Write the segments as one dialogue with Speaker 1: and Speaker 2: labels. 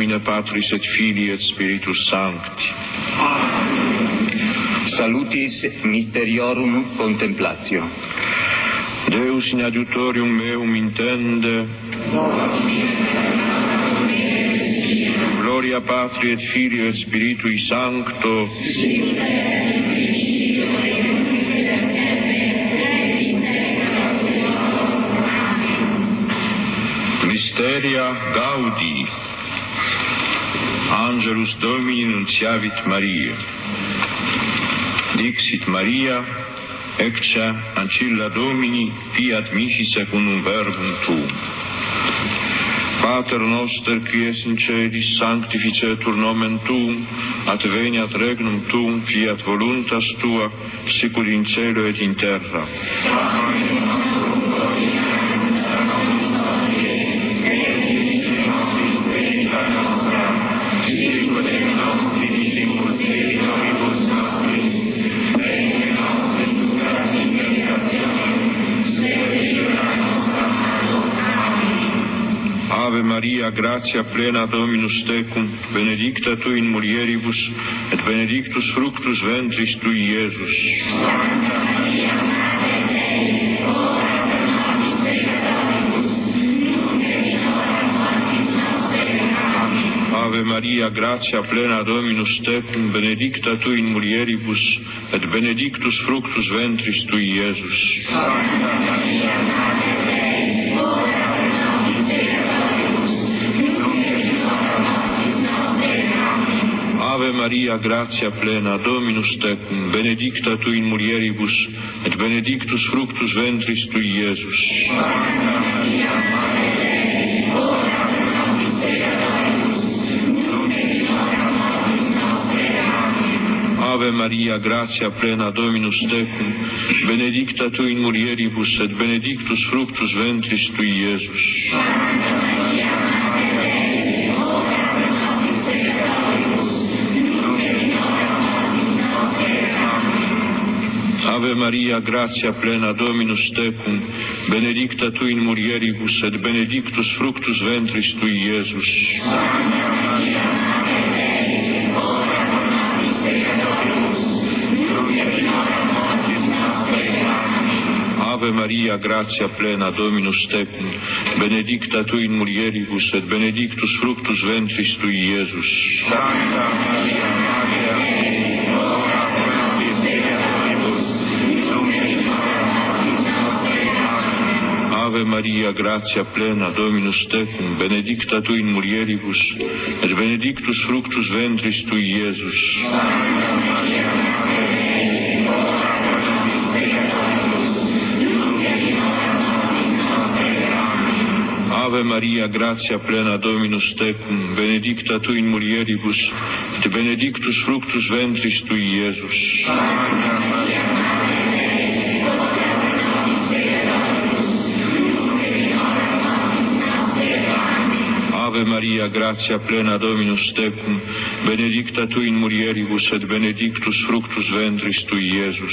Speaker 1: Nomine Patris et Filii et Spiritus Sancti.
Speaker 2: Salutis Mysteriorum Contemplatio.
Speaker 1: Deus in adiutorium meum intende. Gloria Patri et Filii et Spiritui Sancto. Mysteria Gaudi. Angelus Domini nunciavit Maria. Dixit Maria, ecce ancilla Domini, fiat mihi secundum verbum tuum. Pater noster, qui es in celis, sanctificetur nomen tuum, adveniat regnum tuum, fiat voluntas tua, sicur in cielo et in terra. Ave Maria, gratia plena Dominus tecum, benedicta tu in mulieribus, et benedictus fructus ventris tui, Iesus. Ave Maria, gratia plena Dominus tecum, benedicta tu in mulieribus, et benedictus fructus ventris tui, Iesus. Ave Maria, gratia plena, Dominus tecum, benedicta tu in mulieribus, et benedictus fructus ventris tui, Iesus. Ave Maria, gratia plena, Dominus tecum, benedicta tu in mulieribus, et benedictus fructus ventris tui, Iesus. Ave Maria, gratia plena, Dominus tecum, benedicta tu in mulieribus, et benedictus fructus ventris tui, Iesus. Ave Maria, gratia plena, Dominus tecum, benedicta tu in mulieribus, et benedictus fructus ventris tui, Iesus. Ave Maria, gratia plena, Dominus tecum, benedicta tu in mulieribus, et benedictus fructus ventris tui, Iesus. Ave Maria, gratia plena, Dominus tecum, benedicta tu in mulieribus, et benedictus fructus ventris tui, Iesus. Ave Maria, gratia plena, Dominus tecum, benedicta tu in mulieribus, et benedictus fructus ventris tui, Iesus.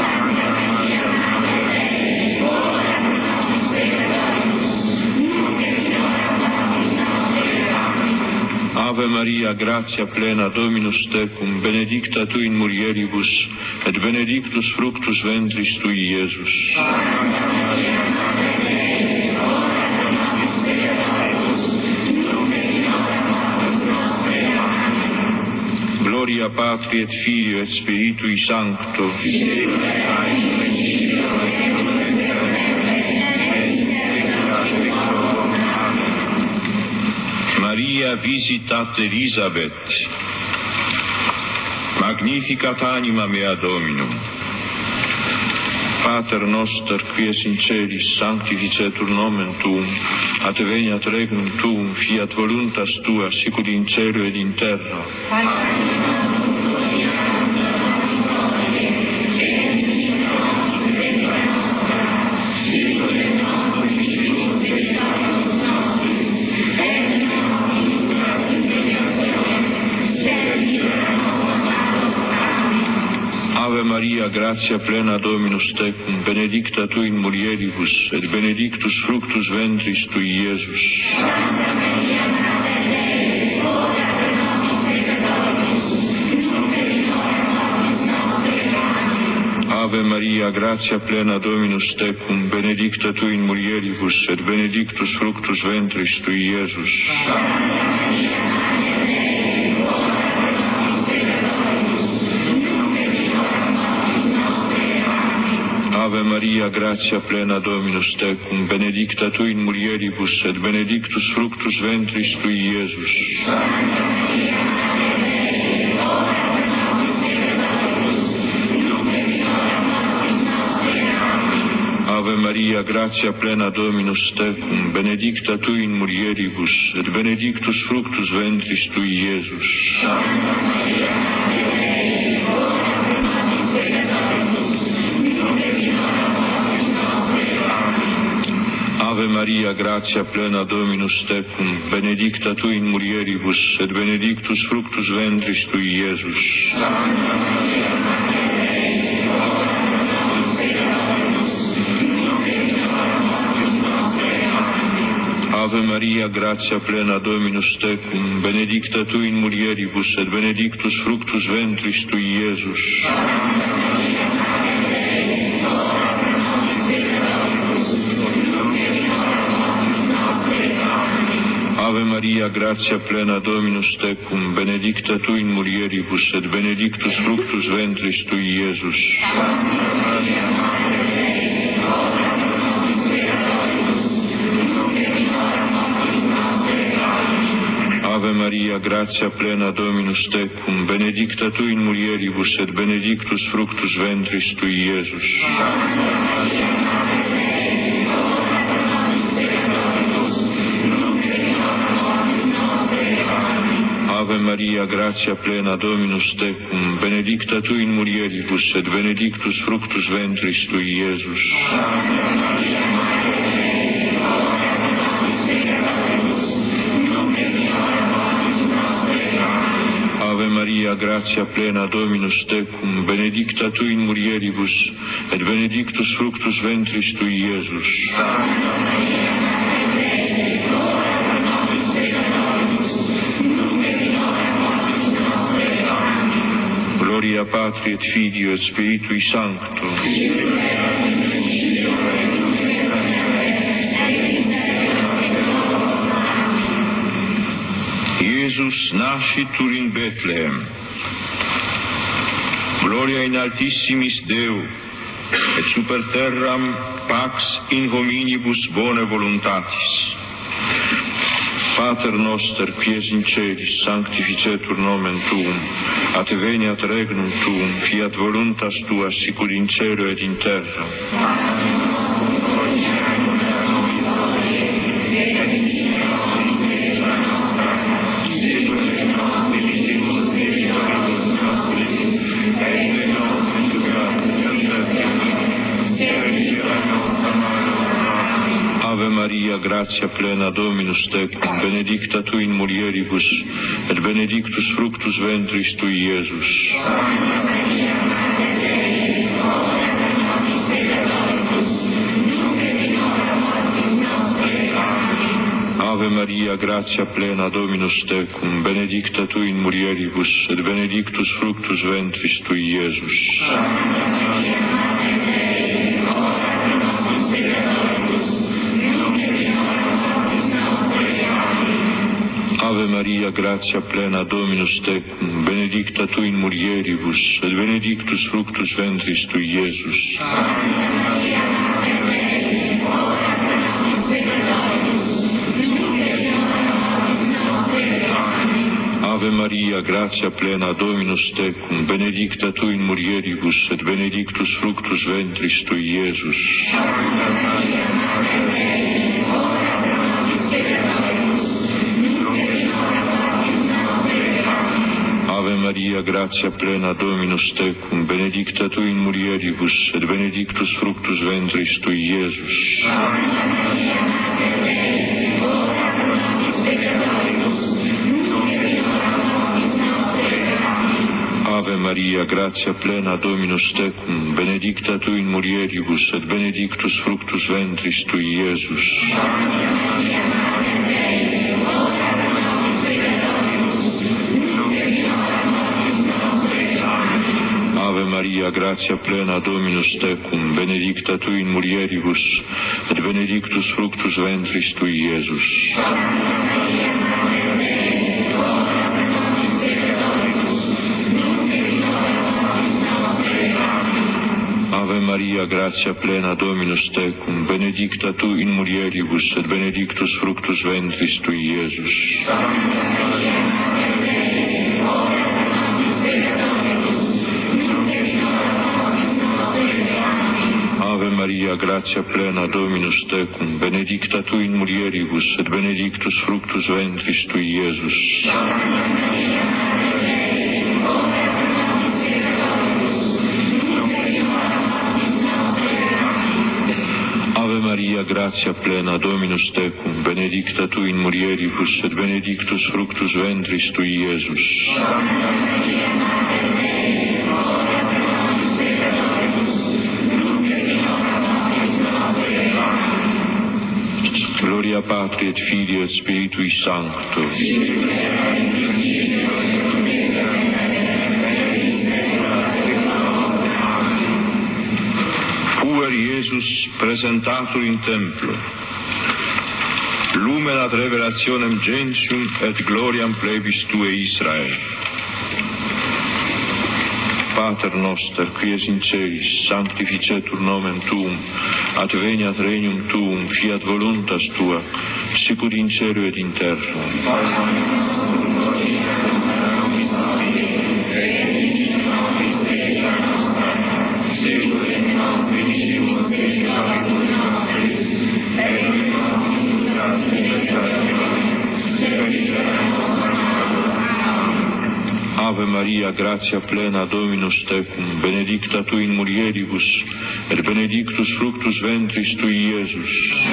Speaker 1: Ave Maria, gratia plena, Dominus tecum, benedicta tu in mulieribus, et benedictus fructus ventris tui, Iesus. Gloria Patri et Filio et Spiritui Sancto. Maria visitat Elisabeth. Magnificat anima mea Dominum. Pater noster, qui es in celis, sanctificetur nomen tuum, adveniat regnum tuum, fiat voluntas tua, sicur in cielo ed in terra. Ave Maria, gratia plena, Dominus tecum, benedicta tu in mulieribus, et benedictus fructus ventris tui, Iesus. Ave Maria, gratia plena Dominus tecum, benedicta tu in mulieribus, et benedictus fructus ventris tui, Iesus. Ave Maria, gratia plena Dominus tecum, benedicta tu in mulieribus, et benedictus fructus ventris tui, Iesus. Ave Maria, gratia plena Dominus tecum, benedicta tu in mulieribus, et benedictus fructus ventris tui, Iesus. Ave Maria, gratia plena Dominus tecum, benedicta tu in mulieribus, et benedictus fructus ventris tui, Iesus. Ave Maria, gratia plena Dominus tecum, benedicta tu in mulieribus, et benedictus fructus ventris tui, Iesus. Ave Maria, gratia plena Dominus tecum, benedicta tu in mulieribus, et benedictus fructus ventris tui, Iesus. Ave Maria, gratia plena Dominus tecum, benedicta tu in mulieribus, et benedictus fructus ventris tui, Iesus. Ave Maria, gratia plena Dominus tecum, benedicta tu in mulieribus, et benedictus fructus ventris tui, Iesus. Ave Maria, gratia plena Dominus tecum, benedicta tu in mulieribus, et benedictus fructus ventris tui, Iesus. Gloria Patri et Filio et Spiritui Sancto. Iesus nascitur in Bethlehem. Gloria in altissimis Deo, et super terram pax in hominibus bone voluntatis. Pater noster, qui es in celis, sanctificetur nomen Tuum, adveniat regnum Tuum, fiat voluntas Tua, sicur in cielo et in terra. Ave Maria, gratia plena Dominus tecum, benedicta tu in mulieribus, et benedictus fructus ventris tui, Iesus. Ave Maria, gratia plena Dominus tecum, benedicta tu in mulieribus, et benedictus fructus ventris tui, Iesus. Ave Maria, gratia plena Dominus tecum, benedicta tu in mulieribus, et benedictus fructus ventris tui, Iesus. Ave Maria, gratia plena Dominus tecum, benedicta tu in mulieribus, et benedictus fructus ventris tui, Iesus. Ave Maria, gratia plena Dominus tecum, benedicta tu in mulieribus, et benedictus fructus ventris tui, Iesus. Ave Maria, gratia plena Dominus tecum, benedicta tu in mulieribus, et benedictus fructus ventris tui, Iesus. Ave Maria, Maria, gratia plena, Dominus tecum, benedicta tu in mulieribus, et benedictus fructus ventris tui, Iesus. Ave Maria, gratia plena, Dominus tecum, benedicta tu in mulieribus, et benedictus fructus ventris tui, Iesus. Ave Maria, gratia plena, Dominus tecum, benedicta tu in mulieribus, et benedictus fructus ventris tui, Iesus. Ave Maria, gratia plena, Dominus tecum, benedicta tu in mulieribus, et benedictus fructus ventris tui, Iesus. Gloria Patri et Filii et Spiritui Sancto. Puer Iesus presentatur in templo, lumen ad revelationem gentium et gloriam plebis Tue Israel. Pater noster, qui es in celis, sanctificetur nomen Tuum, adveniat regnum Tuum, fiat voluntas Tua, sicur in cielo et in terra. Ave Maria, gratia plena, Dominus tecum, benedicta tu in mulieribus, et benedictus fructus ventris tui, Iesus.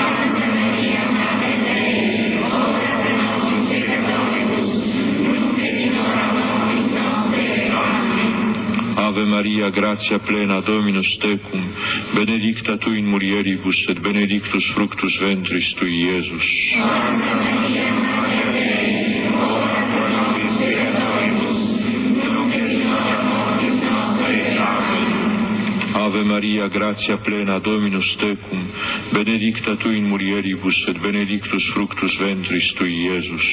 Speaker 1: Ave Maria, gratia plena, Dominus tecum, benedicta tu in mulieribus, et benedictus fructus ventris tui, Iesus. Ave Maria, gratia plena, Dominus tecum, benedicta tu in mulieribus, et benedictus fructus ventris tui, Iesus.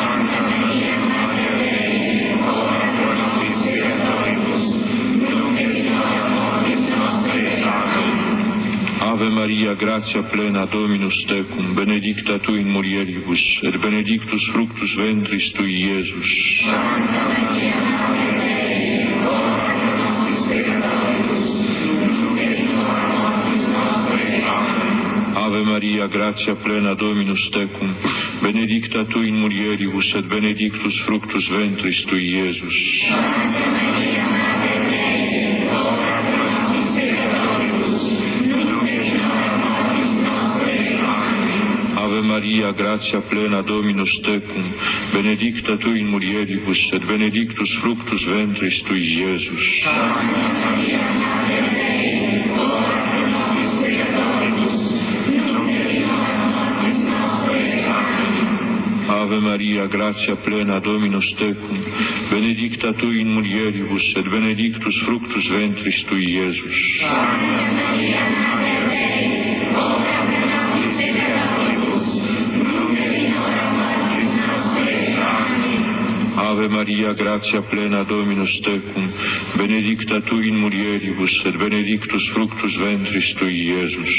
Speaker 1: Ave Maria, gratia plena, Dominus tecum, benedicta tu in mulieribus, et benedictus fructus ventris tui, Iesus. Ave Maria, gratia plena, Dominus tecum, benedicta tu in mulieribus, et benedictus fructus ventris tui, Iesus. Ave Maria, gratia plena, Dominus tecum, benedicta tu in mulieribus, et benedictus fructus ventris tui, Iesus. Ave Maria, gratia plena, Dominus tecum, benedicta tu in mulieribus, et benedictus fructus ventris tui, Iesus. Ave Maria, gratia plena, Dominus tecum, benedicta tu in mulieribus, et benedictus fructus ventris tui, Iesus.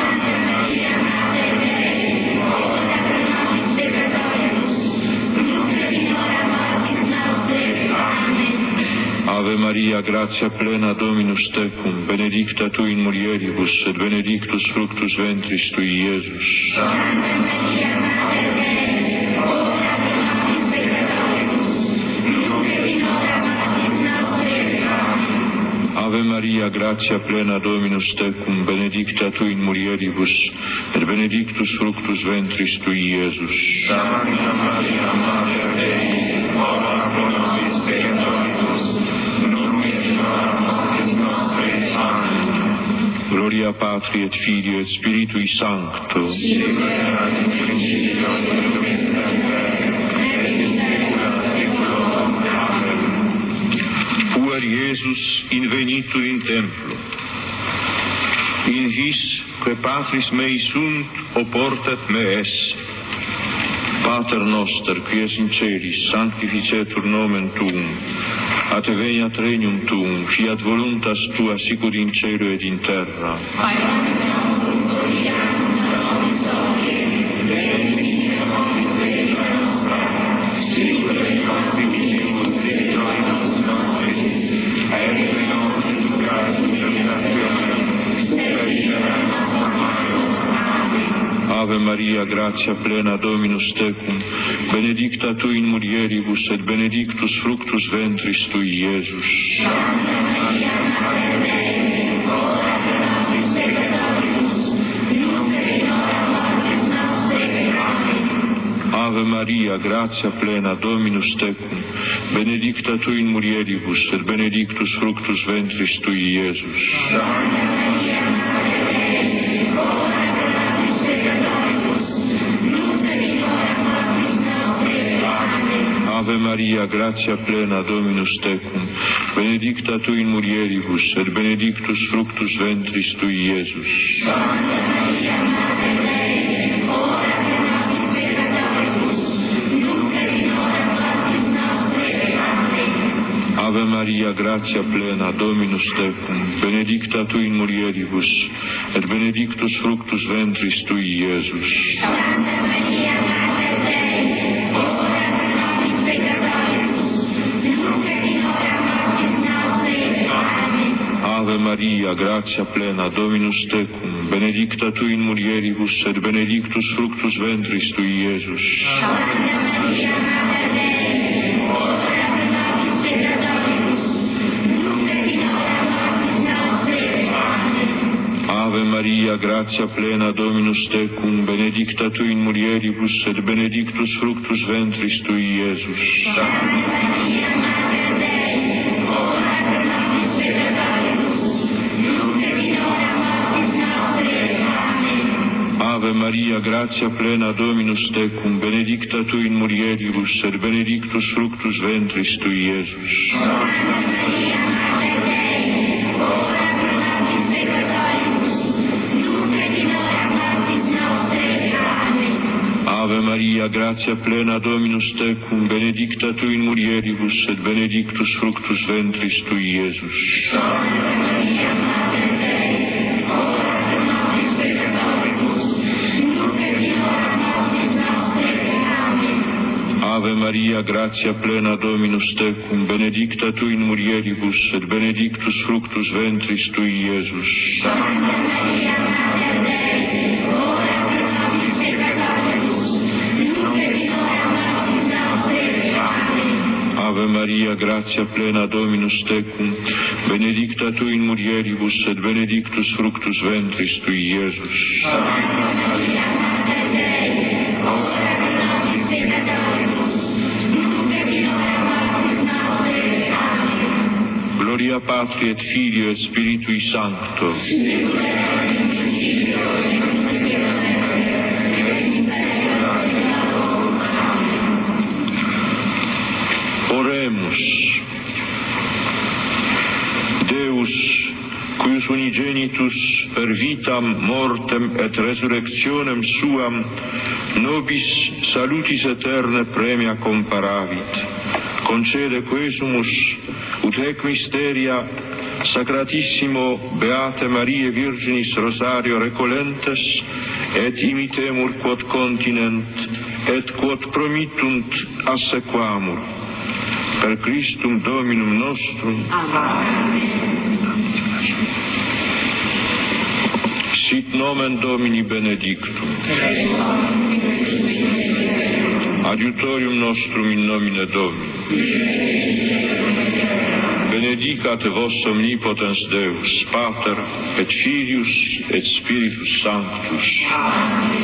Speaker 1: Ave Maria, gratia plena, Dominus tecum, benedicta tu in mulieribus, et benedictus fructus ventris tui, Iesus. Ave Maria, gratia plena, Dominus tecum, benedicta tu in mulieribus, et benedictus fructus ventris tui, Iesus. Santa Maria, Mater Dei, ora pro nobis peccatoribus, nunc et in hora mortis nostre. Amen. Gloria Patri et Filii et Spiritui Sancto. Sic erat in principio et nunc et semper, et in saecula saeculorum. Amen. Puer Iesus invenitur in templo. In his que patris mei sunt oportat me esse. Pater noster, qui es in celis, sanctificetur nomen tuum, adveniat regnum tuum, fiat voluntas tua sicur in cielo ed in terra. Ave Maria, gratia plena, Dominus tecum, benedicta tu in mulieribus, et benedictus fructus ventris tui, Iesus. Ave Maria, gratia plena, Dominus tecum, benedicta tu in mulieribus, et benedictus fructus ventris tui, Iesus. Ave Maria, gratia plena, Dominus tecum, benedicta tu in mulieribus, et benedictus fructus ventris tui, Iesus. Ave Maria, gratia plena, Dominus tecum, benedicta tu in mulieribus, et benedictus fructus ventris tui, Iesus. Ave Maria, gratia plena, Dominus tecum, benedicta tu in mulieribus, et benedictus fructus ventris tui, Iesus. Ave Maria, gratia plena, Dominus tecum, benedicta tu in mulieribus, et benedictus fructus ventris tui, Iesus. Ave Maria, gratia plena, Dominus tecum, benedicta tu in mulieribus, et benedictus fructus ventris tui, Iesus. Ave Maria, gratia plena, Dominus tecum, benedicta tu in mulieribus, et benedictus fructus ventris tui, Iesus. Ave Maria, gratia plena, Dominus tecum, benedicta tu in mulieribus, et benedictus fructus ventris tui, Iesus. Ave Maria, gratia plena, Dominus tecum, benedicta tu in mulieribus, et benedictus fructus ventris tui, Iesus. Gloria Patri et Filio et Spiritui Sancto. Oremus. Deus, cuius unigenitus per vitam, mortem et resurrectionem suam nobis salutis eterne premia comparavit, concede quesumus ut hec mysteria sacratissimo Beate Mariae Virginis Rosario recolentes et imitemur quod continent et quod promittunt assequamur per Christum Dominum nostrum. Sit nomen Domini benedictum. Adiutorium nostrum in nomine Domini. Benedicat vos omnipotens Deus, Pater et Filius et Spiritus Sanctus.